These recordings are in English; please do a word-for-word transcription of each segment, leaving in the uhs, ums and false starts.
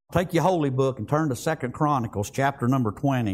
Take your holy book and turn to Second Chronicles chapter number twenty.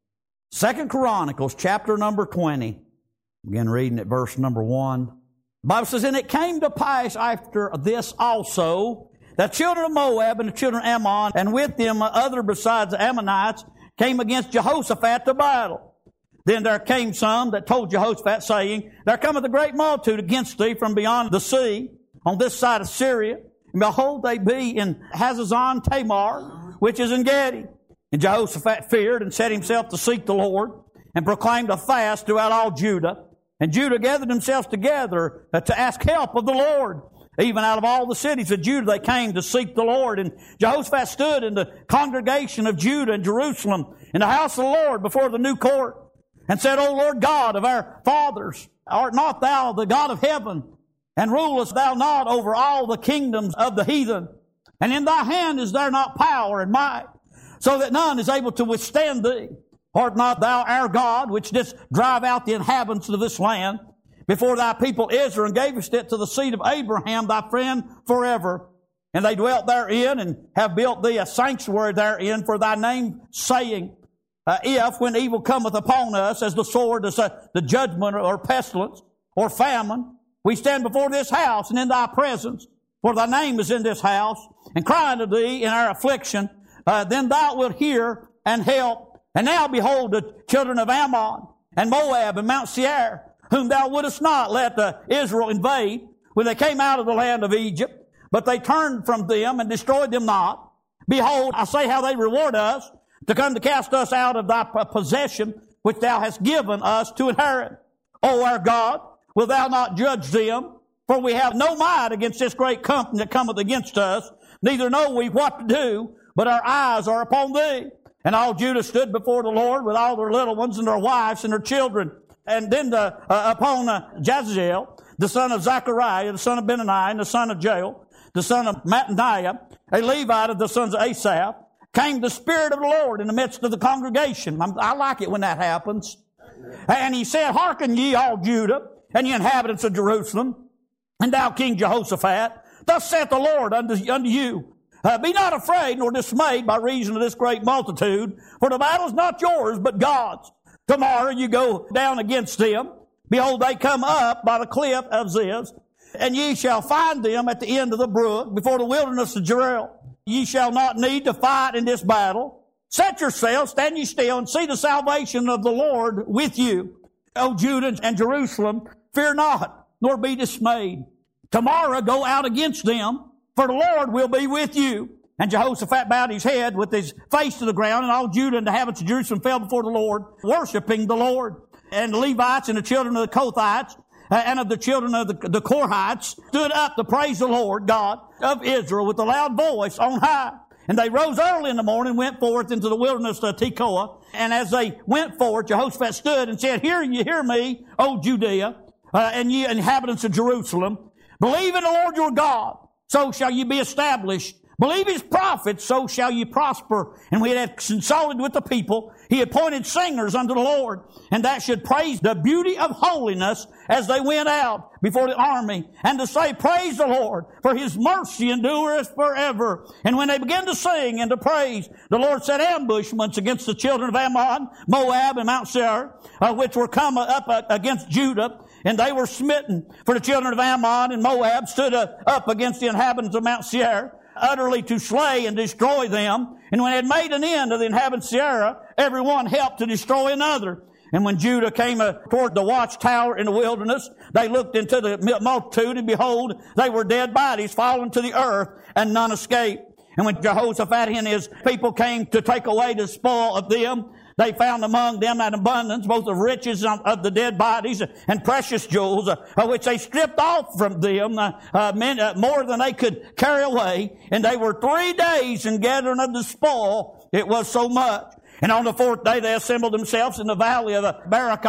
Second Chronicles chapter number twenty. Begin reading at verse number one. The Bible says, "And it came to pass after this also, the children of Moab and the children of Ammon, and with them other besides the Ammonites, came against Jehoshaphat to battle. Then there came some that told Jehoshaphat, saying, There cometh a great multitude against thee from beyond the sea, on this side of Syria. And behold, they be in Hazazon Tamar, which is in Gedi. And Jehoshaphat feared and set himself to seek the Lord, and proclaimed a fast throughout all Judah. And Judah gathered themselves together to ask help of the Lord. Even out of all the cities of Judah they came to seek the Lord. And Jehoshaphat stood in the congregation of Judah and Jerusalem in the house of the Lord before the new court, and said, O Lord God of our fathers, art not thou the God of heaven? And rulest thou not over all the kingdoms of the heathen? And in thy hand is there not power and might, so that none is able to withstand thee? Art not thou our God, which didst drive out the inhabitants of this land before thy people Israel, and gavest it to the seed of Abraham, thy friend, forever? And they dwelt therein, and have built thee a sanctuary therein for thy name, saying, uh, If, when evil cometh upon us, as the sword, as uh, the judgment, or pestilence, or famine, we stand before this house and in thy presence, for thy name is in this house, and cry unto thee in our affliction, uh, then thou wilt hear and help. And now behold, the children of Ammon and Moab and Mount Seir, whom thou wouldest not let uh, Israel invade when they came out of the land of Egypt, but they turned from them and destroyed them not. Behold, I say how they reward us to come to cast us out of thy possession, which thou hast given us to inherit. O our God, wilt thou not judge them? For we have no might against this great company that cometh against us, neither know we what to do, but our eyes are upon thee. And all Judah stood before the Lord with all their little ones and their wives and their children. And then the, uh, upon uh, Jaziel, the son of Zechariah, the son of Benaniah, and the son of Jael, the son of Mattaniah, a Levite of the sons of Asaph, came the Spirit of the Lord in the midst of the congregation. I'm, I like it when that happens. And he said, Hearken ye all Judah, and ye inhabitants of Jerusalem, and thou King Jehoshaphat, thus saith the Lord unto, unto you, uh, Be not afraid nor dismayed by reason of this great multitude, for the battle is not yours, but God's. Tomorrow you go down against them. Behold, they come up by the cliff of Ziz, and ye shall find them at the end of the brook, before the wilderness of Jeruel. Ye shall not need to fight in this battle. Set yourselves, stand ye still, and see the salvation of the Lord with you. O Judah and Jerusalem, fear not, nor be dismayed. Tomorrow go out against them, for the Lord will be with you. And Jehoshaphat bowed his head with his face to the ground, and all Judah and the inhabitants of Jerusalem fell before the Lord, worshiping the Lord. And the Levites and the children of the Kothites and of the children of the, the Korhites stood up to praise the Lord God of Israel with a loud voice on high. And they rose early in the morning and went forth into the wilderness of Tekoa. And as they went forth, Jehoshaphat stood and said, Hear ye, hear me, O Judea, uh, and ye inhabitants of Jerusalem. Believe in the Lord your God, so shall ye be established. Believe his prophets, so shall ye prosper. And we had consulted with the people. He appointed singers unto the Lord, and that should praise the beauty of holiness as they went out before the army, and to say, Praise the Lord, for his mercy endureth forever. And when they began to sing and to praise, the Lord set ambushments against the children of Ammon, Moab, and Mount Seir, uh, which were come up uh, against Judah, and they were smitten. For the children of Ammon and Moab stood uh, up against the inhabitants of Mount Seir, utterly to slay and destroy them. And when they had made an end of the inhabitants of Seir, every one helped to destroy another. And when Judah came uh, toward the watchtower in the wilderness, they looked into the multitude, and behold, they were dead bodies fallen to the earth, and none escaped. And when Jehoshaphat and his people came to take away the spoil of them, they found among them an abundance, both of riches of the dead bodies and precious jewels, uh, which they stripped off from them, uh, uh, men, uh, more than they could carry away. And they were three days in gathering of the spoil. It was so much. And on the fourth day they assembled themselves in the valley of Barakah,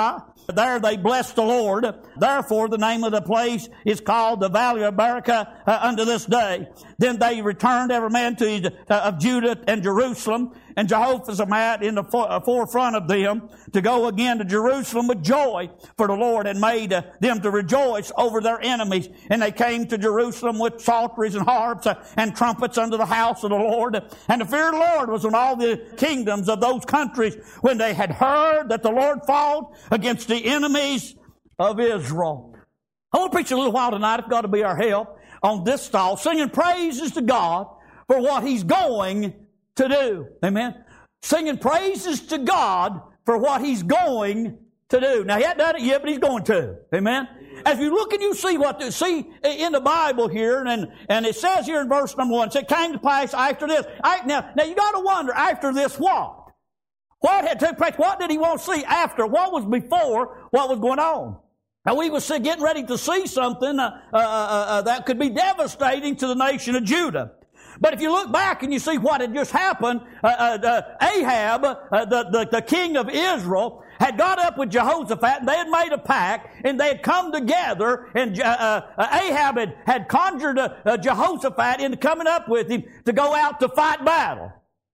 There they blessed the Lord. Therefore the name of the place is called the Valley of Berachah uh, unto this day. Then they returned every man to his, uh, of Judah and Jerusalem, and Jehoshaphat in the for, uh, forefront of them, to go again to Jerusalem with joy, for the Lord had made uh, them to rejoice over their enemies. And they came to Jerusalem with psalteries and harps uh, and trumpets unto the house of the Lord. And the fear of the Lord was on all the kingdoms of those countries, when they had heard that the Lord fought against the enemies of Israel. I want to preach a little while tonight, if God will be our help, on this stall, singing praises to God for what He's going to do. Amen. Singing praises to God for what He's going to do. Now, He hasn't done it yet, but He's going to. Amen. As you look and you see what to see in the Bible here, and, and it says here in verse number one, it said, came to pass after this. I, now, now you got to wonder, after this what? What had took place? What did He want to see after? What was before what was going on? Now, we were getting ready to see something uh, uh, uh, uh, that could be devastating to the nation of Judah. But if you look back and you see what had just happened, uh, uh, Ahab, uh, the, the, the king of Israel, had got up with Jehoshaphat, and they had made a pact, and they had come together, and uh, uh, Ahab had, had conjured uh, uh, Jehoshaphat into coming up with him to go out to fight battle.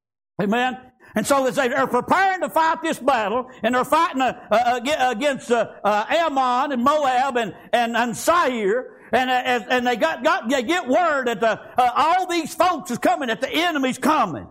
Amen? And so they are preparing to fight this battle, and they're fighting uh, uh, against uh, uh, Ammon and Moab and, and, and Seir. And, uh, and they got, got, they get word that the, uh, all these folks is coming, that the enemy's coming.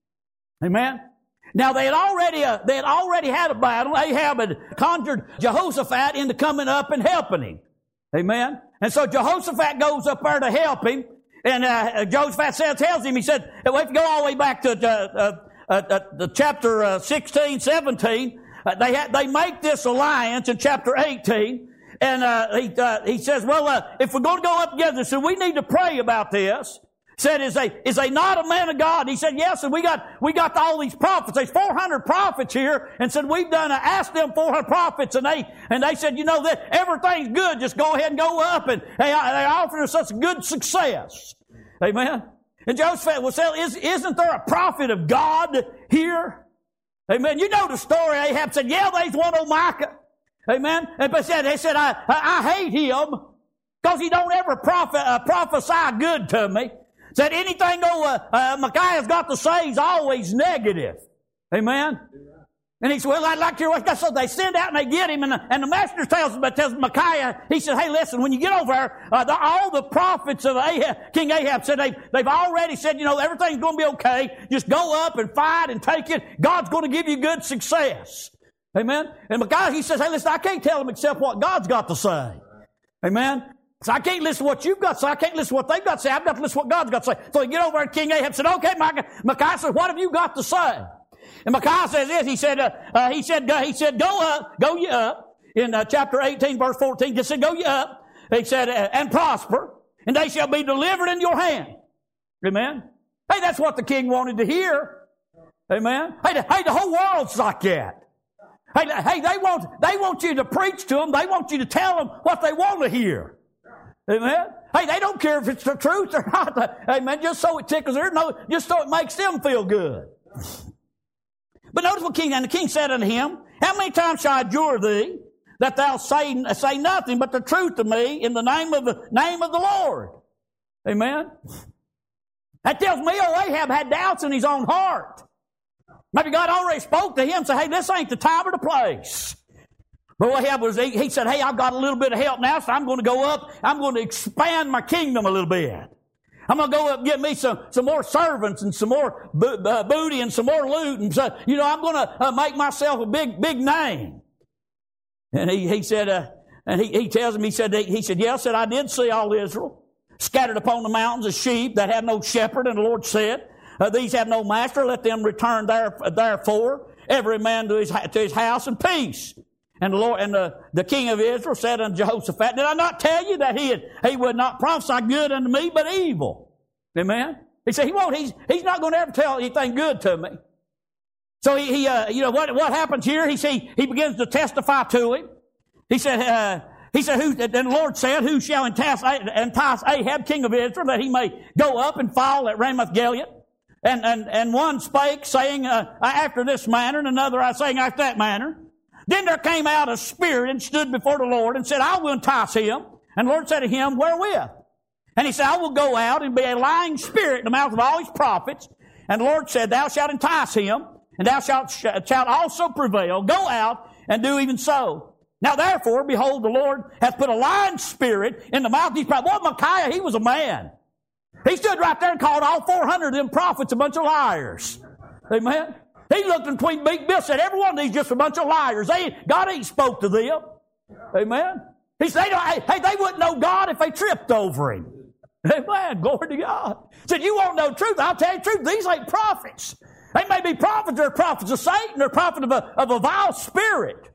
Amen? Now they had already, uh, they had already had a battle. Ahab had conjured Jehoshaphat into coming up and helping him. Amen? And so Jehoshaphat goes up there to help him. And, uh, Jehoshaphat says, tells him, he said, well, if you go all the way back to, uh, uh, uh, the chapter, uh, sixteen, seventeen, uh, they had, they make this alliance in chapter eighteen. And uh, he uh, he says, well, uh, if we're going to go up together, so we need to pray about this. Said, is a is a not a man of God? He said, yes. And we got we got all these prophets. There's four hundred prophets here, and said we've done. Uh, asked them four hundred prophets, and they and they said, you know that everything's good. Just go ahead and go up, and they they offered us such good success. Amen. And Joseph was saying, is isn't there a prophet of God here? Amen. You know the story. Ahab said, yeah, there's one old Micah. Amen. And they said, they said, I, I, I hate him because he don't ever prophet, uh, prophesy good to me. Said anything though, uh, uh, Micaiah's got to say is always negative. Amen. And he said, well, I'd like to hear what. So they send out and they get him, and the, and the master tells, tells Micaiah, he said, hey, listen, when you get over there, uh, the, all the prophets of Ahab, King Ahab said, they, they've already said, you know, everything's going to be okay. Just go up and fight and take it. God's going to give you good success. Amen. And Micaiah, he says, hey, listen, I can't tell them except what God's got to say. Amen. So I can't listen to what you've got to say. I can't listen to what they've got to say. I've got to listen to what God's got to say. So he get over and King Ahab said, okay, Micaiah. Micaiah said, what have you got to say? And Micaiah says this. He said, uh, uh, he said, uh, he said, go up, go ye up. In uh, chapter eighteen, verse fourteen, he said, go ye up. He said, uh, and prosper, and they shall be delivered in your hand. Amen. Hey, that's what the king wanted to hear. Amen. Hey, the, hey, the whole world's like that. Hey, hey, they want, they want you to preach to them. They want you to tell them what they want to hear. Amen. Hey, they don't care if it's the truth or not. Amen. Just so it tickles their nose, just so it makes them feel good. But notice what king, and the king said unto him, how many times shall I adjure thee that thou say, say nothing but the truth to me in the name of the name of the Lord? Amen. That tells me, oh, Ahab had doubts in his own heart. Maybe God already spoke to him, said, hey, this ain't the time or the place. But what happened was he, he said, hey, I've got a little bit of help now, so I'm going to go up. I'm going to expand my kingdom a little bit. I'm going to go up and get me some, some more servants and some more bo- uh, booty and some more loot. And so, you know, I'm going to uh, make myself a big, big name. And he, he said, uh, and he, he tells him, he said, he said, yeah, I said, I did see all Israel scattered upon the mountains as sheep that had no shepherd. And the Lord said, uh, these have no master. Let them return there, therefore, every man to his, to his house in peace. And the Lord and the, the king of Israel said unto Jehoshaphat, did I not tell you that he had, he would not prophesy good unto me, but evil? Amen. He said he won't. He's he's not going to ever tell anything good to me. So he, he uh, you know what what happens here? He see he begins to testify to him. He said uh, he said who? And the Lord said, who shall entice, entice Ahab, king of Israel, that he may go up and fall at Ramoth Gilead? And and and one spake, saying uh, after this manner, and another I saying after that manner. Then there came out a spirit and stood before the Lord and said, I will entice him. And the Lord said to him, wherewith? And he said, I will go out and be a lying spirit in the mouth of all his prophets. And the Lord said, thou shalt entice him, and thou shalt, shalt also prevail. Go out and do even so. Now therefore, behold, the Lord hath put a lying spirit in the mouth of these prophets. Boy, Micaiah, he was a man. He stood right there and called all four hundred of them prophets a bunch of liars. Amen. He looked in between big Bill, said, every one of these just a bunch of liars. They, God ain't spoke to them. Amen. He said, they don't, hey, they wouldn't know God if they tripped over him. Amen. Glory to God. He said, you won't know truth. I'll tell you the truth. These ain't prophets. They may be prophets. They're prophets of Satan. They're prophets of a, of a vile spirit.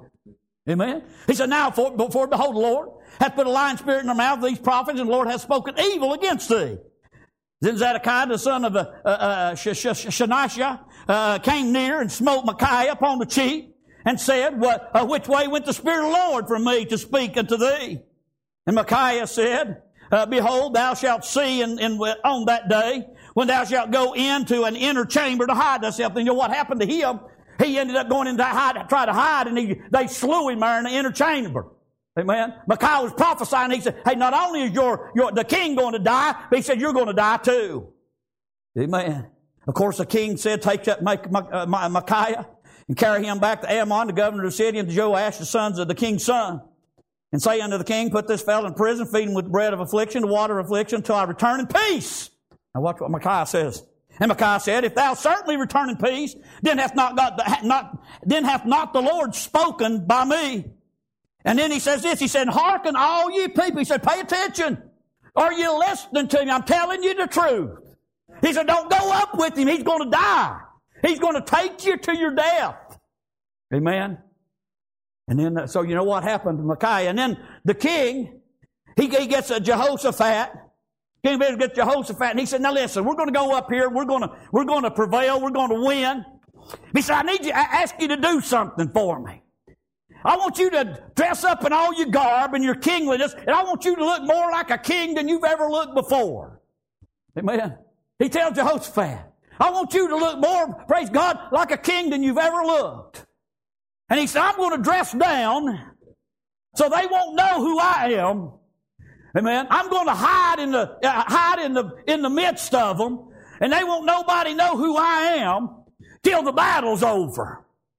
Amen. He said, now, for, for behold, the Lord hath put a lying spirit in the mouth of these prophets, and the Lord hath spoken evil against thee. Then Zedekiah, the son of uh, uh, Shaniah, uh, came near and smote Micaiah upon the cheek, and said, what, uh, which way went the Spirit of the Lord from me to speak unto thee? And Micaiah said, uh, behold, thou shalt see in, in, on that day, when thou shalt go into an inner chamber to hide thyself. And you know what happened to him? He ended up going into hide, try to hide, and he, they slew him there in the inner chamber. Amen. Micaiah was prophesying. He said, hey, not only is your, your the king going to die, but he said, you're going to die too. Amen. Of course, the king said, take up Micaiah and carry him back to Ammon, the governor of the city, and to Joash, the sons of the king's son. And say unto the king, put this fellow in prison, feed him with bread of affliction, the water of affliction, until I return in peace. Now watch what Micaiah says. And Micaiah said, if thou certainly return in peace, then hath not, God, not, then hath not the Lord spoken by me. And then he says this, he said, hearken all ye people. He said, pay attention. Are you listening to me? I'm telling you the truth. He said, don't go up with him. He's going to die. He's going to take you to your death. Amen. And then, so you know what happened to Micaiah. And then the king, he, he gets a Jehoshaphat. King of Israel gets Jehoshaphat, and he said, now listen, we're going to go up here. We're going to, we're going to prevail. We're going to win. He said, I need you, I ask you to do something for me. I want you to dress up in all your garb and your kingliness, and I want you to look more like a king than you've ever looked before. Amen. He tells Jehoshaphat, I want you to look more, praise God, like a king than you've ever looked. And he said, I'm going to dress down so they won't know who I am. Amen. I'm going to hide in the uh, hide in the in the midst of them, and they won't nobody know who I am till the battle's over.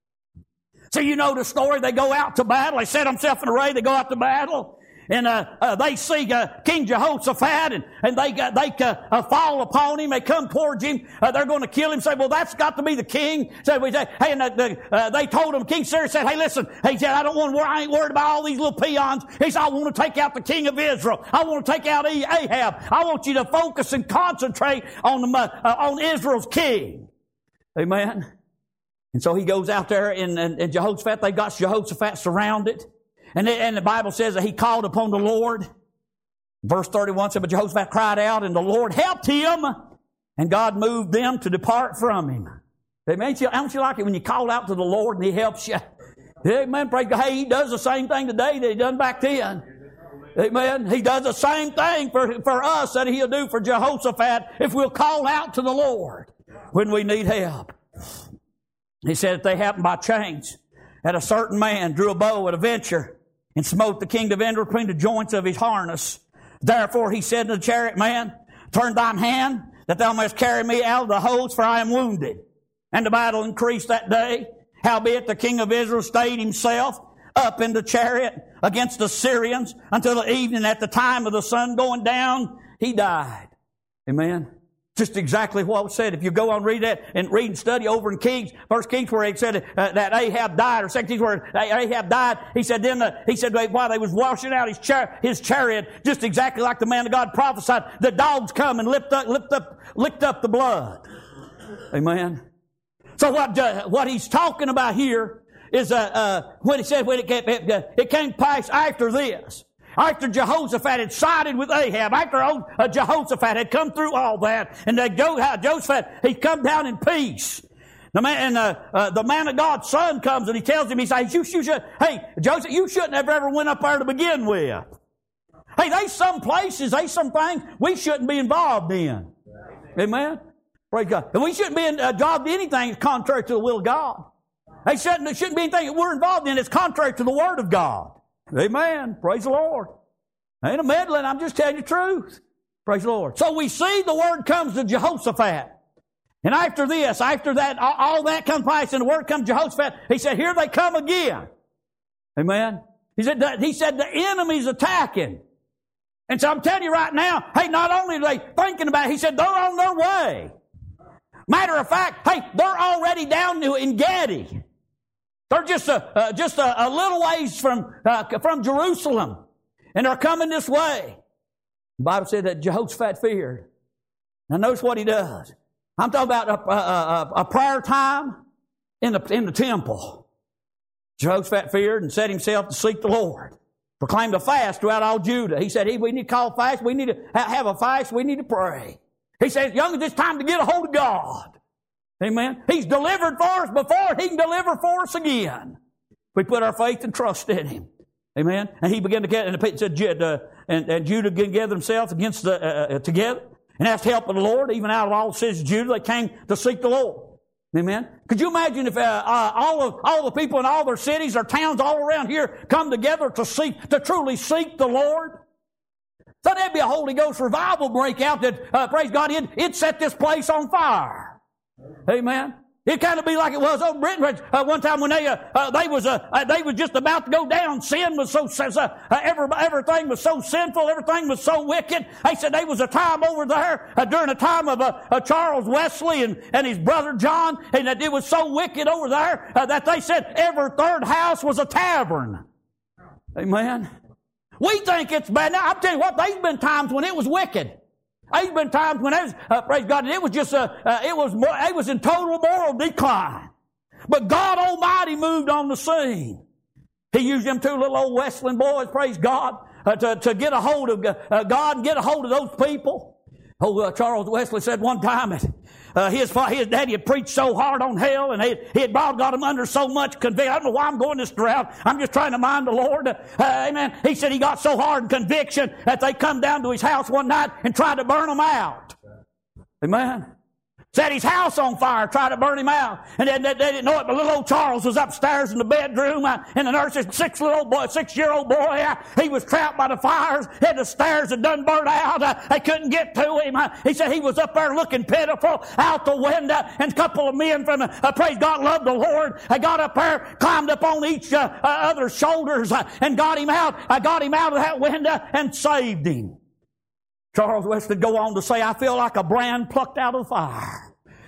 So you know the story. They go out to battle. They set themselves in array. They go out to battle. And uh, uh, they see uh, King Jehoshaphat, and, and they uh, they uh, uh, fall upon him. They come towards him. Uh, they're going to kill him. Say, well, that's got to be the king. So we say, hey, and uh, the, uh, they told him. King Cyrus said, hey, listen. He said, I don't want. I ain't worried about all these little peons. He said, I want to take out the king of Israel. I want to take out Ahab. I want you to focus and concentrate on the, uh, on Israel's king. Amen. And so he goes out there, and, and, and Jehoshaphat. They got Jehoshaphat surrounded. And, and the Bible says that he called upon the Lord. Verse thirty-one said, but Jehoshaphat cried out, and the Lord helped him, and God moved them to depart from him. Amen. Don't you like it when you call out to the Lord and he helps you? Amen. Praise God. Hey, he does the same thing today that he done back then. Amen. He does the same thing for, for us that he'll do for Jehoshaphat if we'll call out to the Lord when we need help. He said if they happened by chance that a certain man drew a bow at a venture and smote the king of Israel between the joints of his harness. Therefore he said to the chariot man, turn thine hand, that thou mayest carry me out of the host, for I am wounded. And the battle increased that day. Howbeit the king of Israel stayed himself up in the chariot against the Syrians until the evening. At the time of the sun going down, he died. Amen. Just exactly what was said. If you go on and read that and read and study over in Kings, First Kings, where it said uh, that Ahab died, or Second Kings where Ahab died, he said then the, he said while they was washing out his char- his chariot, just exactly like the man of God prophesied, the dogs come and lift up, lift up, licked up the blood. Amen. So what uh, what he's talking about here is uh, uh, when he said when it came, it, it came past after this. After Jehoshaphat had sided with Ahab, after uh, Jehoshaphat had come through all that, and that Jehoshaphat, he'd come down in peace. The man, and uh, uh, the man of God's son comes and he tells him, he says, you, you should, hey, Joseph, you shouldn't have ever went up there to begin with. Hey, there's some places, there's some things we shouldn't be involved in. Amen? Praise God. And we shouldn't be involved in anything contrary to the will of God. They shouldn't, there shouldn't be anything that we're involved in that's contrary to the Word of God. Amen. Praise the Lord. I ain't a meddling. I'm just telling you the truth. Praise the Lord. So we see the Word comes to Jehoshaphat. And after this, after that, all, all that comes place and the Word comes to Jehoshaphat, he said, here they come again. Amen. He said, he said the enemy's attacking. And so I'm telling you right now, hey, not only are they thinking about it, he said they're on their way. Matter of fact, hey, they're already down to En-Gedi. They're just a, uh, just a, a little ways from, uh, from Jerusalem. And they're coming this way. The Bible said that Jehoshaphat feared. Now notice what he does. I'm talking about a, a, a, a prayer time in the, in the temple. Jehoshaphat feared and set himself to seek the Lord. Proclaimed a fast throughout all Judah. He said, hey, we need to call fast. We need to have a fast. We need to pray. He says, young, it's time to get a hold of God. Amen. He's delivered for us before. He can deliver for us again. We put our faith and trust in Him. Amen. And he began to get, and it said, uh, and, and Judah gathered themselves against the, uh, uh, together and asked help of the Lord. Even out of all the cities of Judah, they came to seek the Lord. Amen. Could you imagine if uh, uh, all of all the people in all their cities or towns all around here come together to seek, to truly seek the Lord? So there'd be a Holy Ghost revival breakout that, uh, praise God, it'd, it'd set this place on fire. Amen. It'd kind of be like it was over in Britain uh, one time when they uh, uh, they was uh, uh, they was just about to go down. Sin was so uh, uh, every, everything was so sinful. Everything was so wicked. They said there was a time over there uh, during the time of uh, uh, Charles Wesley and, and his brother John, and that it was so wicked over there uh, that they said every third house was a tavern. Amen. We think it's bad. Now I'm telling you what, there's been times when it was wicked. There's been times when it was, uh, praise God, it was just, uh, uh, it was more, it was in total moral decline. But God Almighty moved on the scene. He used them two little old Wesleyan boys, praise God, uh, to, to get a hold of uh, God and get a hold of those people. Oh, uh, Charles Wesley said one time that uh, his his daddy had preached so hard on hell, and he, he had got him under so much conviction. I don't know why I'm going this route. I'm just trying to mind the Lord. Uh, amen. He said he got so hard in conviction that they come down to his house one night and tried to burn him out. Amen. Set his house on fire, tried to burn him out. And they, they, they didn't know it, but little old Charles was upstairs in the bedroom, uh, and the nurse's six little old boy, six-year-old boy, uh, he was trapped by the fires, had the stairs had done burnt out. Uh, they couldn't get to him. Uh, he said he was up there looking pitiful out the window, and a couple of men from, uh, uh, praise God, loved the Lord. I got up there, climbed up on each uh, uh, other's shoulders, uh, and got him out. I got him out of that window and saved him. Charles Wesley go on to say, I feel like a brand plucked out of the fire.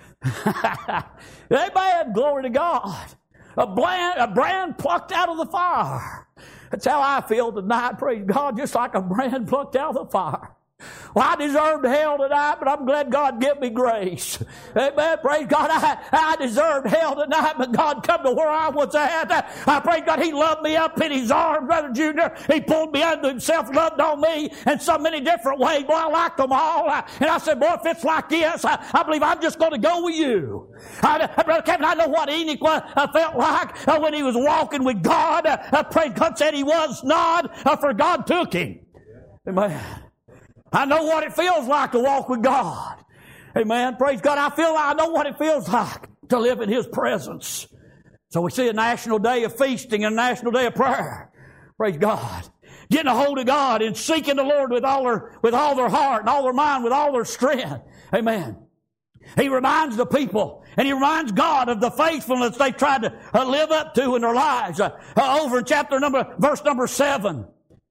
Amen. Glory to God. A brand, a brand plucked out of the fire. That's how I feel tonight, praise God, just like a brand plucked out of the fire. Well, I deserved hell tonight, but I'm glad God gave me grace. Amen. Praise God. I, I deserved hell tonight, but God come to where I was at. I praise God. He loved me up in His arms, Brother Junior. He pulled me unto Himself, loved on me in so many different ways. Boy, I liked them all. And I said, boy, if it's like this, I, I believe I'm just going to go with you. I, I, Brother Kevin, I know what Enoch uh, felt like uh, when he was walking with God. Uh, praise God said he was not, uh, for God took him. Amen. I know what it feels like to walk with God. Amen. Praise God. I feel like I know what it feels like to live in His presence. So we see a national day of feasting and a national day of prayer. Praise God. Getting a hold of God and seeking the Lord with all their, with all their heart and all their mind, with all their strength. Amen. He reminds the people, and He reminds God of the faithfulness they tried to uh, live up to in their lives. Uh, uh, over in chapter number, verse number seven.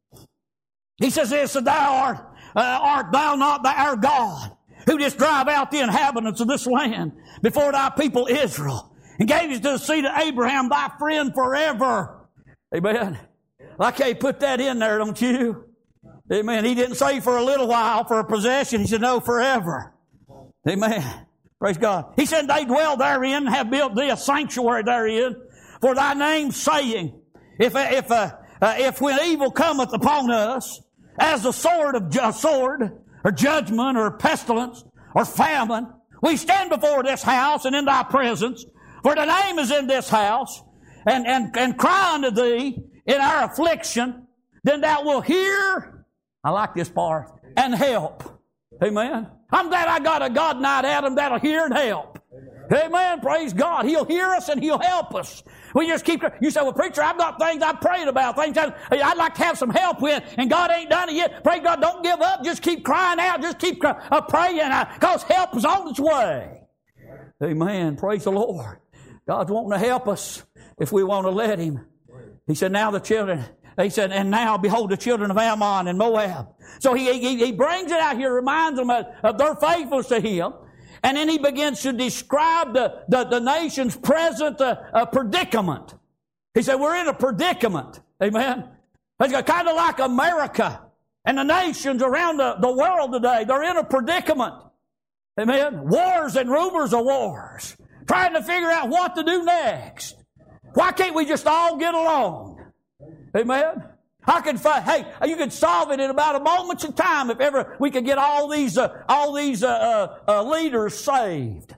He says this, thou art Uh, art thou not our God, who didst drive out the inhabitants of this land before thy people Israel, and gave it to the seed of Abraham, thy friend forever? Amen. I can't put that in there, don't you? Amen. He didn't say for a little while, for a possession. He said, no, forever. Amen. Praise God. He said, they dwell therein, and have built thee a sanctuary therein, for thy name's saying, if, if, uh, uh, if when evil cometh upon us, as a sword of a sword, or judgment, or pestilence, or famine, we stand before this house and in thy presence, for the name is in this house, and, and, and cry unto thee in our affliction, then thou wilt hear, I like this part, and help. Amen. I'm glad I got a God night Adam that'll hear and help. Amen. Praise God. He'll hear us and He'll help us. We just keep, you say, well, preacher, I've got things I've prayed about, things I'd, I'd like to have some help with, and God ain't done it yet. Praise God, don't give up. Just keep crying out. Just keep uh, praying, because uh, help is on its way. Amen. Praise the Lord. God's wanting to help us if we want to let Him. He said, now the children, He said, and now behold the children of Ammon and Moab. So he, he, he brings it out here, reminds them of, of their faithfulness to Him. And then he begins to describe the, the, the nation's present uh, uh, predicament. He said, we're in a predicament. Amen. It's kind of like America and the nations around the, the world today. They're in a predicament. Amen. Wars and rumors of wars. Trying to figure out what to do next. Why can't we just all get along? Amen. I could find, hey, you could solve it in about a moment's of time if ever we could get all these uh, all these uh, uh, uh, leaders saved.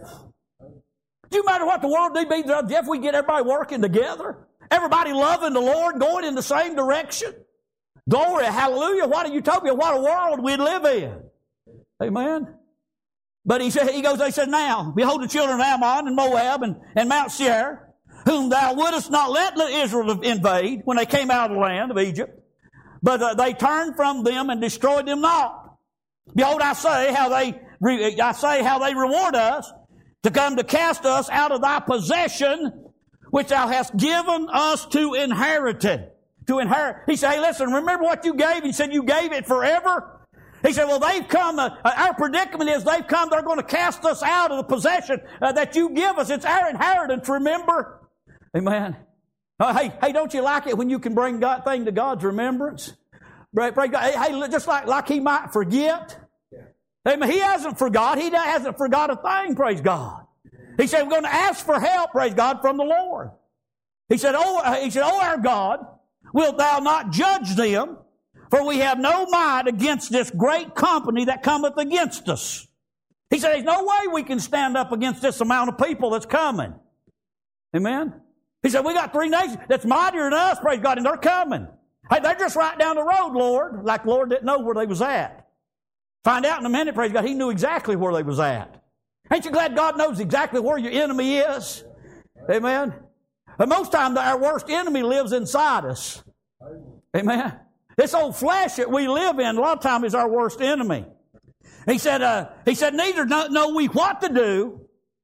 Do you matter what the world need be, Jeff? We get everybody working together, everybody loving the Lord, going in the same direction. Glory, hallelujah! What a utopia! What a world we'd live in. Amen. But he said, he goes. They said, now behold the children of Ammon and Moab and, and Mount Seir, whom thou wouldest not let Israel invade when they came out of the land of Egypt. But uh, they turned from them and destroyed them not. Behold, I say how they, re- I say how they reward us to come to cast us out of thy possession, which thou hast given us to inherit. To inherit. He said, hey, listen, remember what you gave? He said, you gave it forever. He said, well, they've come, uh, our predicament is they've come, they're going to cast us out of the possession uh, that you give us. It's our inheritance, remember? Amen. Uh, hey, hey, don't you like it when you can bring God thing to God's remembrance? Pray, pray God. Hey, hey, just like, like He might forget. Yeah. Amen. He hasn't forgot. He hasn't forgot a thing, praise God. He said, we're going to ask for help, praise God, from the Lord. He said, oh, uh, he said, oh, our God, wilt thou not judge them? For we have no might against this great company that cometh against us. He said, there's no way we can stand up against this amount of people that's coming. Amen. He said, we got three nations that's mightier than us, praise God, and they're coming. Hey, they're just right down the road, Lord, like the Lord didn't know where they was at. Find out in a minute, praise God, He knew exactly where they was at. Ain't you glad God knows exactly where your enemy is? Amen. But most times our worst enemy lives inside us. Amen. This old flesh that we live in, a lot of times, is our worst enemy. He said, uh, he said, neither know, know we what to do,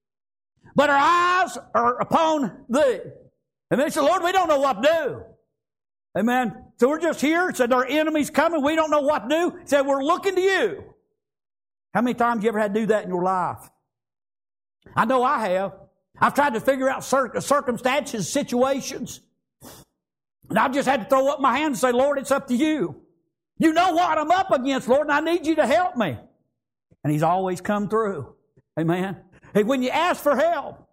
but our eyes are upon Thee. And they said, Lord, we don't know what to do. Amen. So we're just here. He said, our enemy's coming. We don't know what to do. He said, we're looking to You. How many times you ever had to do that in your life? I know I have. I've tried to figure out circumstances, situations. And I've just had to throw up my hands and say, Lord, it's up to You. You know what I'm up against, Lord, and I need You to help me. And He's always come through. Amen. And when you ask for help,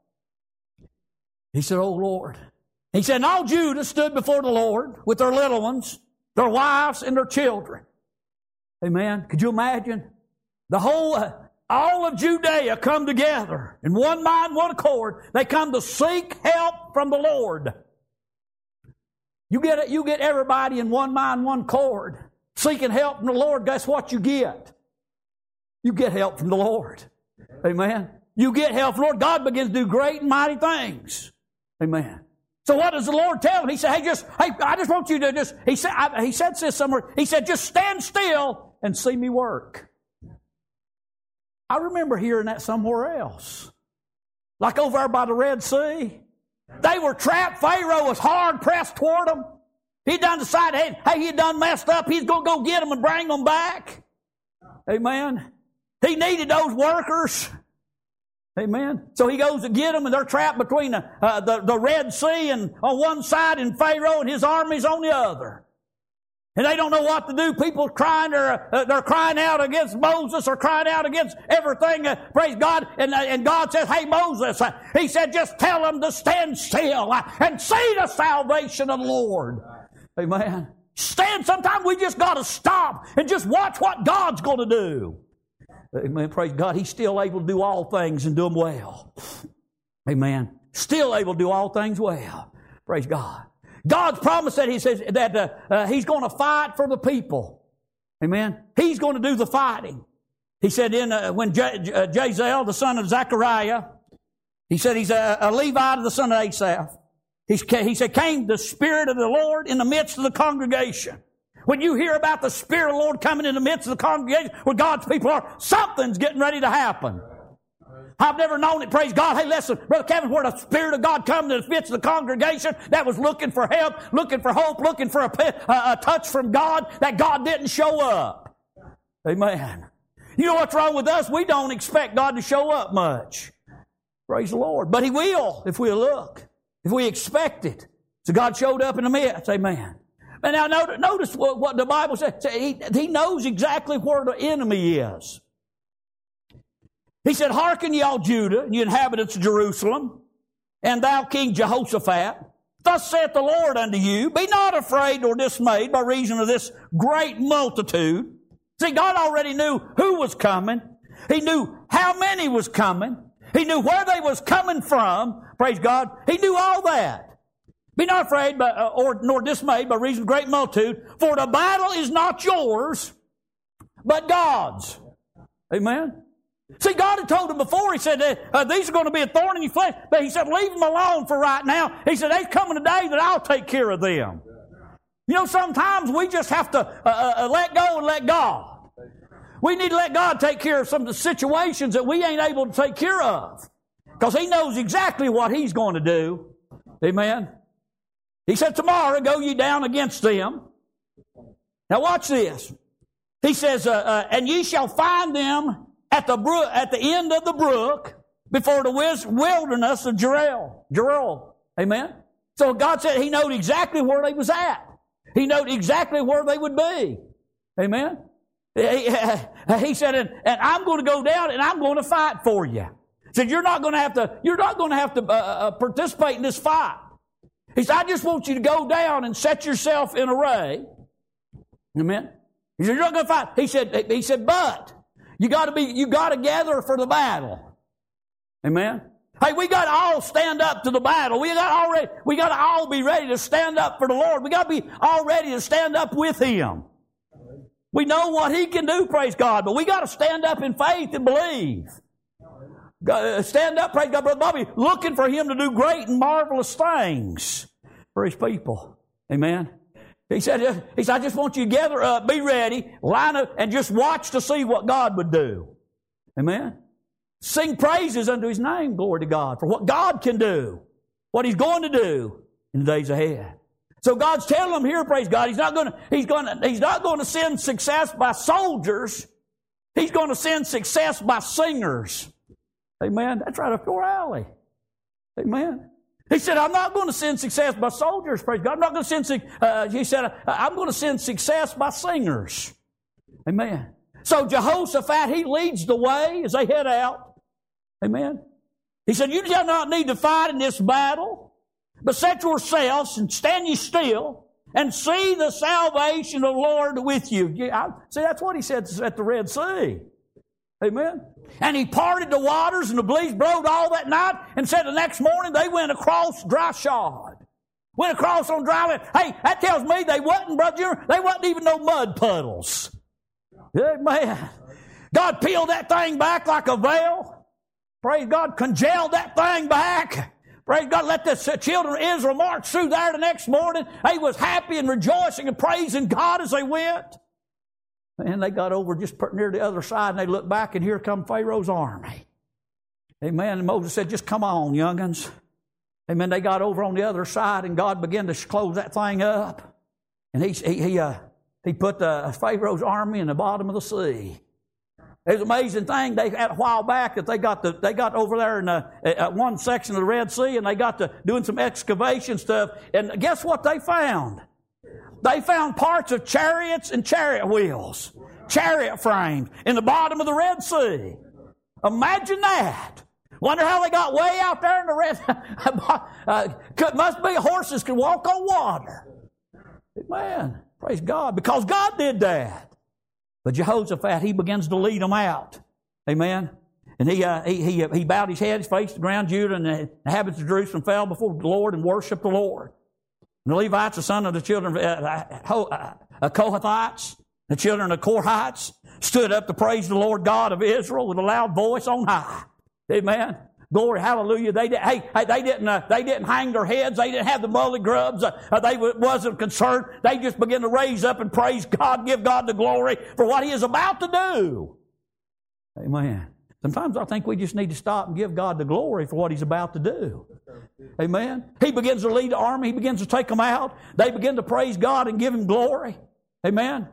He said, oh, Lord. He said, and all Judah stood before the Lord with their little ones, their wives, and their children. Amen. Could you imagine? The whole, uh, all of Judea come together in one mind, one accord. They come to seek help from the Lord. You get it, you get everybody in one mind, one accord, seeking help from the Lord. Guess what you get? You get help from the Lord. Amen. You get help from the Lord. God begins to do great and mighty things. Amen. So what does the Lord tell him? He said, hey, just, hey, I just want you to just, he said, I, he said this somewhere, he said, just stand still and see Me work. I remember hearing that somewhere else. Like over there by the Red Sea. They were trapped. Pharaoh was hard pressed toward them. He done decided, hey, hey, he done messed up. He's going to go get them and bring them back. Amen. He needed those workers. Amen. So he goes to get them, and they're trapped between the, uh, the, the Red Sea and on one side and Pharaoh and his armies on the other. And they don't know what to do. People crying, they're, uh, they're crying out against Moses or crying out against everything. Uh, praise God. And, uh, and God says, hey, Moses, uh, He said, just tell them to stand still uh, and see the salvation of the Lord. Amen. Stand. Sometimes we just got to stop and just watch what God's going to do. Amen. Praise God. He's still able to do all things and do them well. Amen. Still able to do all things well. Praise God. God's promise that He says that uh, uh, He's going to fight for the people. Amen. He's going to do the fighting. He said in uh, when Je- uh, Jazel, the son of Zechariah, He said he's a, a Levite of the son of Asaph. He's, he said, came the Spirit of the Lord in the midst of the congregation. When you hear about the Spirit of the Lord coming in the midst of the congregation where God's people are, something's getting ready to happen. I've never known it, praise God. Hey, listen, Brother Kevin, where the Spirit of God come in the midst of the congregation that was looking for help, looking for hope, looking for a, a, a touch from God, that God didn't show up. Amen. You know what's wrong with us? We don't expect God to show up much. Praise the Lord. But He will if we look, if we expect it. So God showed up in the midst. Amen. And now notice, notice what, what the Bible says. He, he knows exactly where the enemy is. He said, hearken ye all Judah, ye inhabitants of Jerusalem, and thou King Jehoshaphat. Thus saith the Lord unto you, be not afraid nor dismayed by reason of this great multitude. See, God already knew who was coming. He knew how many was coming. He knew where they was coming from. Praise God. He knew all that. Be not afraid by, uh, or nor dismayed by reason of great multitude, for the battle is not yours, but God's. Amen. See, God had told him before, He said, uh, these are going to be a thorn in your flesh. But He said, leave them alone for right now. He said, there's coming a day that I'll take care of them. You know, sometimes we just have to uh, uh, let go and let God. We need to let God take care of some of the situations that we ain't able to take care of. Because He knows exactly what He's going to do. Amen. He said, tomorrow go ye down against them. Now watch this. He says, uh, uh, and ye shall find them at the brook, at the end of the brook, before the wilderness of Jeruel. Jeruel. Amen. So God said He knew exactly where they was at. He knew exactly where they would be. Amen. He, he said, and, and I'm going to go down and I'm going to fight for you. He said, you're not going to have to. You're not going to have to uh, uh, participate in this fight. He said, I just want you to go down and set yourself in array. Amen. He said, you're not going to fight. He said, he said, but you got to be, you got to gather for the battle. Amen. Hey, we got to all stand up to the battle. We got already, we got to all be ready to stand up for the Lord. We got to be all ready to stand up with Him. We know what He can do, praise God, but we got to stand up in faith and believe. Stand up, praise God, Brother Bobby, looking for Him to do great and marvelous things for His people. Amen. He said, he said, I just want you to gather up, be ready, line up, and just watch to see what God would do. Amen. Sing praises unto His name, glory to God, for what God can do, what He's going to do in the days ahead. So God's telling them here, praise God, He's not going to, He's going to, He's not going to send success by soldiers. He's going to send success by singers. Amen. That's right up your alley. Amen. He said, I'm not going to send success by soldiers, praise God. I'm not going to send, uh, he said, I'm going to send success by singers. Amen. So Jehoshaphat, he leads the way as they head out. Amen. He said, you do not need to fight in this battle, but set yourselves and stand ye still and see the salvation of the Lord with you. Yeah, I, see, that's what he said at the Red Sea. Amen. And He parted the waters, and the breeze blowed all that night, and said the next morning they went across dry shod. Went across on dry land. Hey, that tells me they wasn't, brother, they wasn't even no mud puddles. Amen. God peeled that thing back like a veil. Praise God, congealed that thing back. Praise God, let the children of Israel march through there the next morning. They was happy and rejoicing and praising God as they went. And they got over just near the other side, and they looked back, and here come Pharaoh's army. Amen. And Moses said, just come on, young'uns. Amen. They got over on the other side, and God began to close that thing up. And he he he, uh, he put the Pharaoh's army in the bottom of the sea. It was an amazing thing. They had a while back that they got the, they got over there in the, at one section of the Red Sea, and they got to doing some excavation stuff. And guess what they found? They found parts of chariots and chariot wheels, chariot frames in the bottom of the Red Sea. Imagine that. Wonder how they got way out there in the Red uh, could, must be horses can walk on water. Amen. Praise God. Because God did that. But Jehoshaphat, he begins to lead them out. Amen. And he, uh, he, he, he bowed his head, his face to the ground. Judah and the inhabitants of Jerusalem fell before the Lord and worshiped the Lord. And the Levites, the son of the children of uh, uh, Kohathites, the children of Korhites, stood up to praise the Lord God of Israel with a loud voice on high. Amen. Glory, hallelujah. They did, hey, hey, they didn't, uh, they didn't hang their heads. They didn't have the mully grubs. Uh, uh, they w- wasn't concerned. They just began to raise up and praise God, give God the glory for what He is about to do. Amen. Sometimes I think we just need to stop and give God the glory for what He's about to do. Amen. He begins to lead the army. He begins to take them out. They begin to praise God and give Him glory. Amen.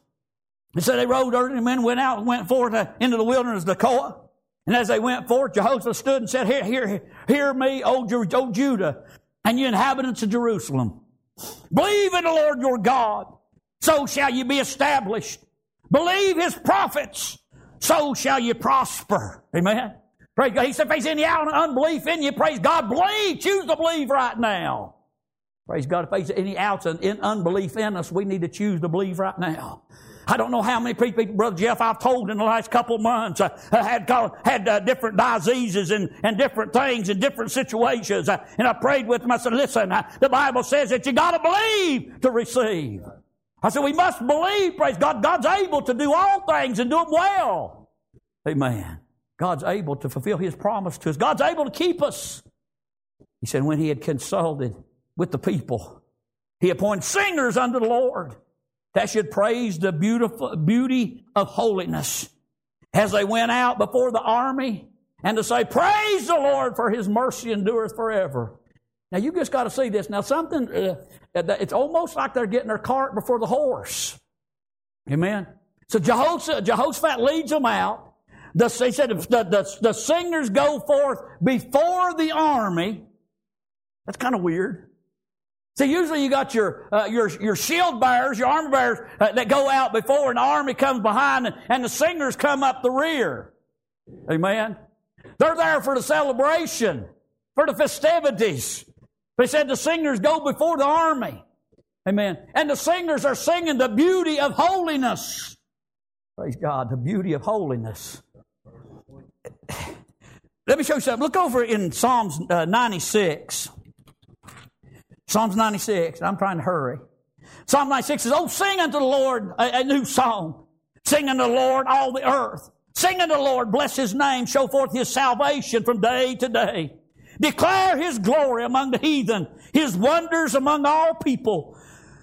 It said they rode early, and men went out and went forth uh, into the wilderness of Tekoa. And as they went forth, Jehoshaphat stood and said, Hear, hear, hear me, O, Ju- O Judah, and you inhabitants of Jerusalem. Believe in the Lord your God, so shall you be established. Believe His prophets, so shall you prosper. Amen. Praise God. He said, if there's any unbelief in you, praise God, believe. Choose to believe right now. Praise God. If there's any ounce of unbelief in us, we need to choose to believe right now. I don't know how many people, Brother Jeff, I've told in the last couple of months, uh, had had uh, different diseases and, and different things in different situations. Uh, and I prayed with them. I said, listen, uh, the Bible says that you got to believe to receive. I said, we must believe, praise God. God's able to do all things and do them well. Amen. God's able to fulfill His promise to us. God's able to keep us. He said, when He had consulted with the people, He appointed singers unto the Lord that should praise the beautiful beauty of holiness as they went out before the army, and to say, praise the Lord, for His mercy endureth forever. Now you just got to see this. Now something, uh, it's almost like they're getting their cart before the horse. Amen. So Jehoshaphat, Jehoshaphat leads them out. The, he said the, the, the singers go forth before the army. That's kind of weird. See, usually you got your uh, your your shield bearers, your armor bearers uh, that go out before, and the army comes behind, and, and the singers come up the rear. Amen. They're there for the celebration, for the festivities. They said the singers go before the army. Amen. And the singers are singing the beauty of holiness. Praise God, the beauty of holiness. Let me show you something. Look over in Psalms uh, ninety-six. Psalms ninety-six. I'm trying to hurry. Psalm ninety-six says, oh, sing unto the Lord a, a new song. Sing unto the Lord all the earth. Sing unto the Lord, bless His name, show forth His salvation from day to day. Declare His glory among the heathen, His wonders among all people.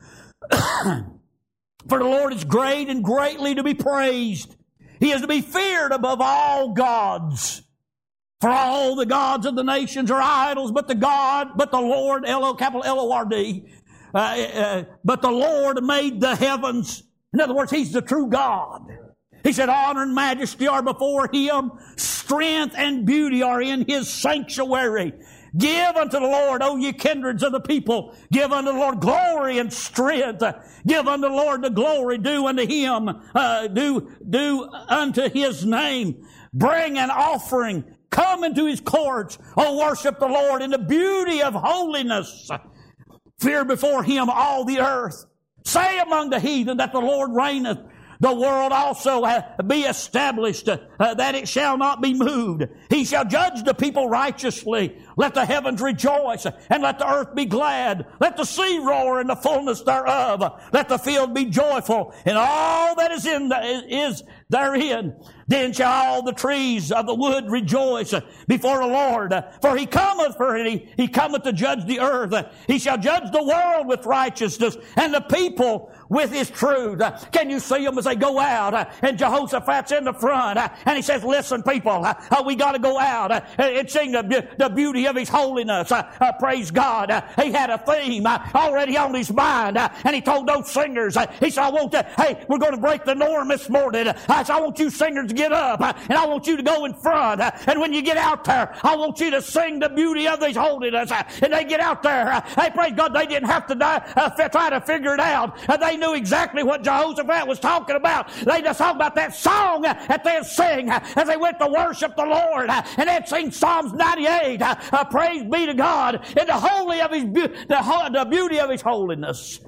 For the Lord is great and greatly to be praised. He is to be feared above all gods. For all the gods of the nations are idols, but the God, but the Lord, L O, capital L O R D, uh, uh, but the Lord made the heavens. In other words, He's the true God. He said, honor and majesty are before Him. Strength and beauty are in His sanctuary. Give unto the Lord, O ye kindreds of the people. Give unto the Lord glory and strength. Give unto the Lord the glory due unto Him. Uh, do, do unto His name. Bring an offering. Come into His courts. Oh, worship the Lord in the beauty of holiness. Fear before Him all the earth. Say among the heathen that the Lord reigneth. The world also be established, uh, that it shall not be moved. He shall judge the people righteously. Let the heavens rejoice, and let the earth be glad. Let the sea roar in the fullness thereof. Let the field be joyful, and all that is in the, is therein. Then shall all the trees of the wood rejoice before the Lord. For He cometh, for he, he cometh to judge the earth. He shall judge the world with righteousness, and the people with His truth. Can you see them as they go out? And Jehoshaphat's in the front, and he says, listen, people, we got to go out and sing the beauty of His holiness. Praise God. He had a theme already on his mind, and he told those singers, he said, I want to, hey, we're going to break the norm this morning. I said, I want you singers to get up, and I want you to go in front, and when you get out there, I want you to sing the beauty of His holiness. And they get out there. Hey, praise God, they didn't have to die, uh, try to figure it out. They knew exactly what Jehoshaphat was talking about. They just talked about that song that they'd sing as they went to worship the Lord. And they'd sing Psalms ninety-eight. Uh, praise be to God in the holy of His be- the, the beauty of His holiness.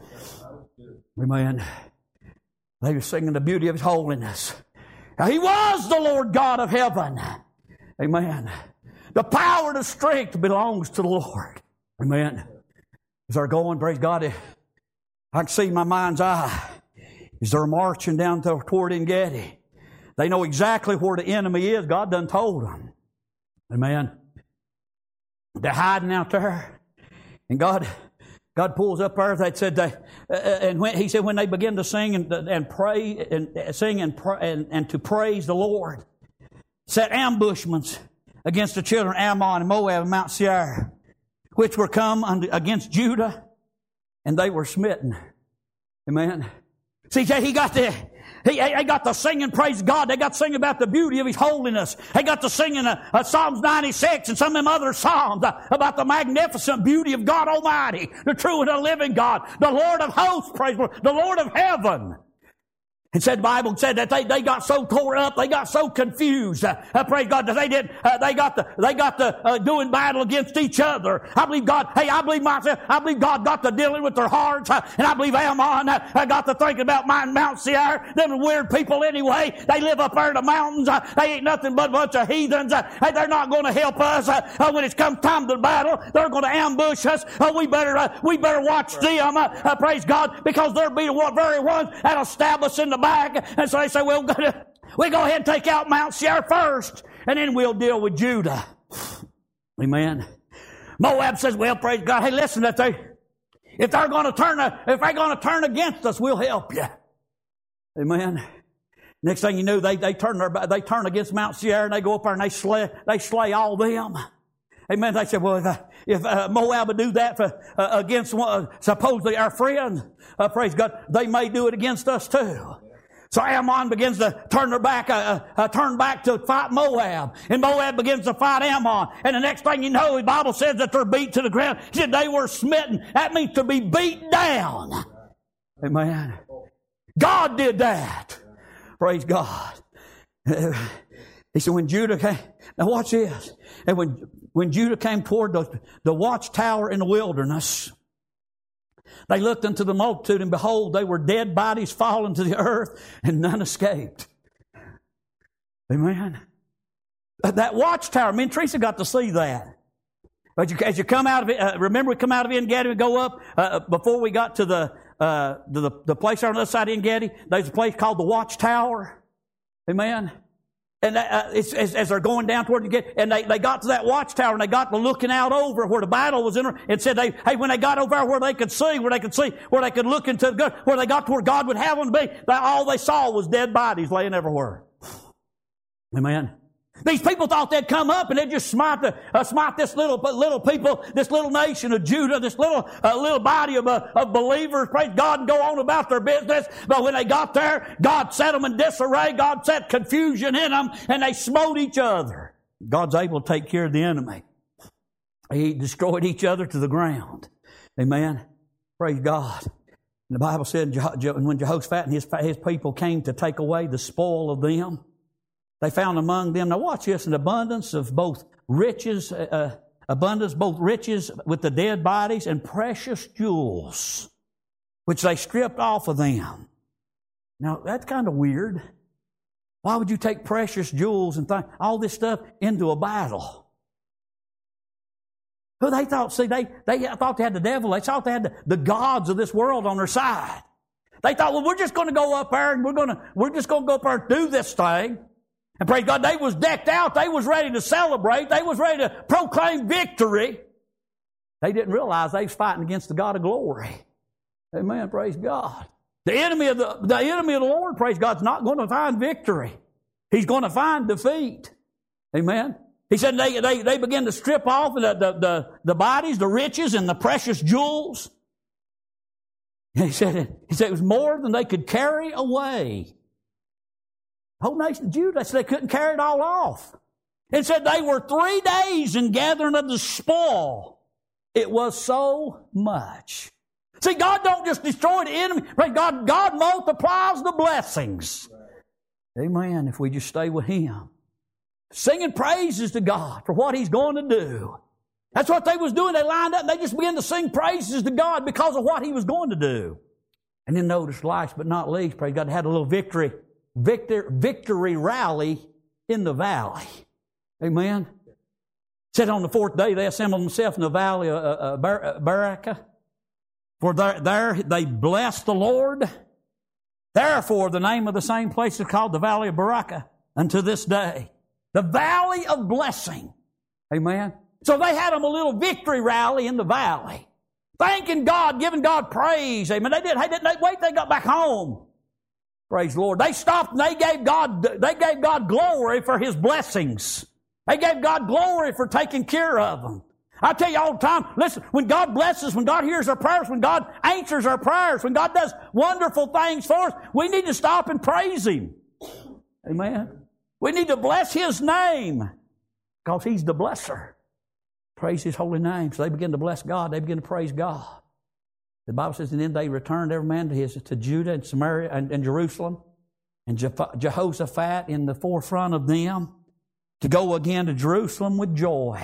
Amen. They were singing the beauty of His holiness. Now, He was the Lord God of heaven. Amen. The power and the strength belongs to the Lord. Amen. As they're going, praise God, I can see my mind's eye as they're marching down toward En-Gedi. They know exactly where the enemy is. God done told them. Amen. They're hiding out there. And God God pulls up there. They said they, uh, and when, He said when they begin to sing and, and pray and sing and, pray, and and to praise the Lord, set ambushments against the children of Ammon and Moab and Mount Seir, which were come against Judah, and they were smitten. Amen. See, he got the he, they got to sing and praise God. They got to sing about the beauty of His holiness. They got to sing in uh, uh, Psalms ninety-six and some of them other psalms uh, about the magnificent beauty of God Almighty, the true and the living God, the Lord of hosts, praise the Lord, the Lord of heaven. It said, the Bible said that they, they got so tore up, they got so confused. Uh, uh, praise God, that they did, uh, they got the, they got the, uh, doing battle against each other. I believe God, hey, I believe myself, I believe God got to dealing with their hearts, uh, and I believe Ammon, uh, I got to thinking about mine, Mount Seir. Them weird people anyway. They live up there in the mountains. Uh, they ain't nothing but a bunch of heathens. Uh, hey, they're not going to help us. Uh, uh, when it comes time to the battle, they're going to ambush us. Uh, we better, uh, we better watch them, uh, uh, praise God, because they'll be the very ones that'll stab us in the back. And so they say, well, we go ahead and take out Mount Seir first, and then we'll deal with Judah. Amen. Moab says, well, praise God. Hey, listen, if they if they're going to turn if they're going to turn against us, we'll help you. Amen. Next thing you know, they they turn their they turn against Mount Seir, and they go up there and they slay they slay all them. Amen. They said, well, if, uh, if uh, Moab would do that for, uh, against one, uh, supposedly our friend, uh, praise God, they may do it against us too. So Ammon begins to turn their back, uh, uh, turn back to fight Moab. And Moab begins to fight Ammon. And the next thing you know, the Bible says that they're beat to the ground. He said they were smitten. That means to be beat down. Amen. God did that. Praise God. He said when Judah came, now watch this. And when, when Judah came toward the, the watchtower in the wilderness, they looked into the multitude, and behold, they were dead bodies fallen to the earth, and none escaped. Amen. That watchtower, me and Teresa got to see that. But you, as you come out of it, uh, remember we come out of En-Gedi and go up, uh, before we got to the, uh, the, the place on the other side of En-Gedi, there's a place called the Watchtower. Amen. And uh, it's, as, as they're going down toward the and they, they got to that watchtower, and they got to looking out over where the battle was in, and said, they, hey, when they got over there where they could see, where they could see, where they could look into the, where they got to where God would have them to be, they, all they saw was dead bodies laying everywhere. Amen. These people thought they'd come up and they'd just smite the, uh, smite this little, little people, this little nation of Judah, this little, uh, little body of, uh, of believers, praise God, and go on about their business. But when they got there, God set them in disarray. God set confusion in them, and they smote each other. God's able to take care of the enemy. He destroyed each other to the ground. Amen. Praise God. And the Bible said when Jehoshaphat and his, his people came to take away the spoil of them, they found among them, now watch this, an abundance of both riches, uh, abundance, both riches with the dead bodies and precious jewels, which they stripped off of them. Now, that's kind of weird. Why would you take precious jewels and th- all this stuff into a battle? Who they thought, see, they, they thought they had the devil. They thought they had the, the gods of this world on their side. They thought, well, we're just going to go up there and we're going to, we're just going to go up there and do this thing. And praise God, they was decked out. They was ready to celebrate. They was ready to proclaim victory. They didn't realize they was fighting against the God of glory. Amen. Praise God. The enemy of the, the enemy of the Lord, praise God, is not going to find victory. He's going to find defeat. Amen. He said they, they, they began to strip off the, the, the, the bodies, the riches, and the precious jewels. And he said, he said it was more than they could carry away. The whole nation of Judah, they couldn't carry it all off. It said they were three days in gathering of the spoil. It was so much. See, God don't just destroy the enemy. God, God multiplies the blessings. Amen. If we just stay with Him. Singing praises to God for what He's going to do. That's what they was doing. They lined up and they just began to sing praises to God because of what He was going to do. And then notice, last but not least, praise God, they had a little victory. Victor, victory rally in the valley. Amen. It said on the fourth day they assembled themselves in the valley of uh, uh, Berachah. For there, there they blessed the Lord. Therefore the name of the same place is called the Valley of Berachah unto this day. The Valley of Blessing. Amen. So they had them a little victory rally in the valley. Thanking God, giving God praise. Amen. They didn't, they didn't wait, they got back home. Praise the Lord. They stopped and they gave God, they gave God glory for His blessings. They gave God glory for taking care of them. I tell you all the time, listen, when God blesses, when God hears our prayers, when God answers our prayers, when God does wonderful things for us, we need to stop and praise Him. Amen. We need to bless His name because He's the blesser. Praise His holy name. So they begin to bless God. They begin to praise God. The Bible says, and then they returned every man to his to Judah and Samaria and, and Jerusalem, and Jehoshaphat in the forefront of them, to go again to Jerusalem with joy.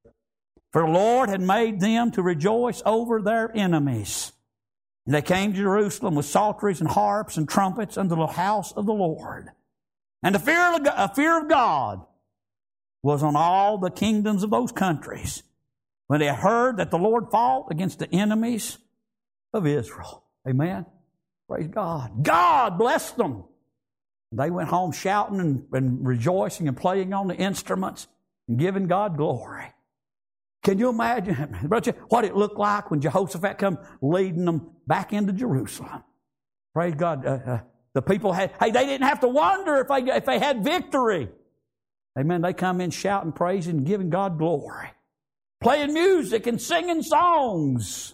For the Lord had made them to rejoice over their enemies. And they came to Jerusalem with psalteries and harps and trumpets unto the house of the Lord. And the fear of, a fear of God was on all the kingdoms of those countries when they heard that the Lord fought against the enemies of Israel. Amen. Praise God. God blessed them. They went home shouting and, and rejoicing and playing on the instruments and giving God glory. Can you imagine what it looked like when Jehoshaphat come leading them back into Jerusalem? Praise God. Uh, uh, the people had, hey, they didn't have to wonder if they, if they had victory. Amen. They come in shouting, praising, and giving God glory. Playing music and singing songs.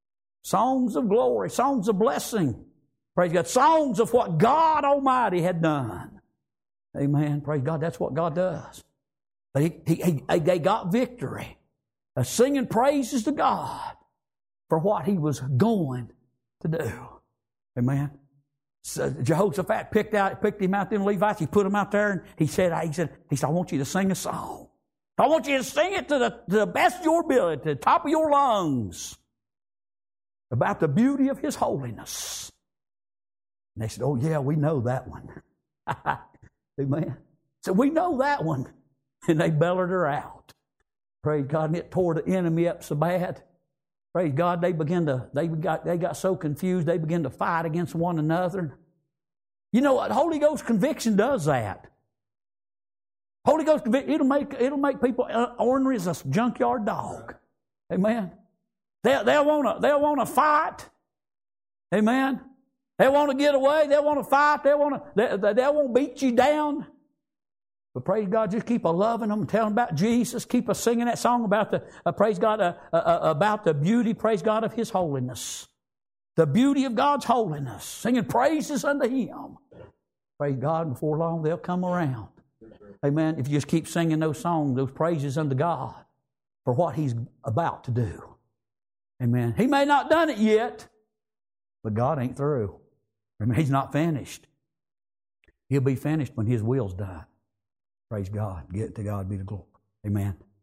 Songs of glory, songs of blessing. Praise God. Songs of what God Almighty had done. Amen. Praise God. That's what God does. They, he, he, they got victory. Uh, singing praises to God for what He was going to do. Amen. So Jehoshaphat picked out, picked him out, them Levites. He put them out there, and he said, he said, he said, I want you to sing a song. I want you to sing it to the, to the best of your ability, to the top of your lungs, about the beauty of His holiness. And they said, oh yeah, we know that one. Amen. So we know that one. And they bellered her out. Praise God. And it tore the enemy up so bad. Praise God. They began to, they got, they got so confused, they began to fight against one another. You know what? Holy Ghost conviction does that. Holy Ghost conviction, it'll make, it'll make people ornery as a junkyard dog. Amen. They, they'll want to, they'll want to fight. Amen. They want to get away. They want to fight. They want to, they, they won't beat you down. But praise God, just keep a loving them, telling them about Jesus. Keep a singing that song about the, uh, praise God, uh, uh, about the beauty, praise God, of His holiness. The beauty of God's holiness. Singing praises unto Him. Praise God, before long they'll come around. Amen. If you just keep singing those songs, those praises unto God for what He's about to do. Amen. He may not done it yet, but God ain't through. Amen. He's not finished. He'll be finished when His will's done. Praise God. Get to God be the glory. Amen.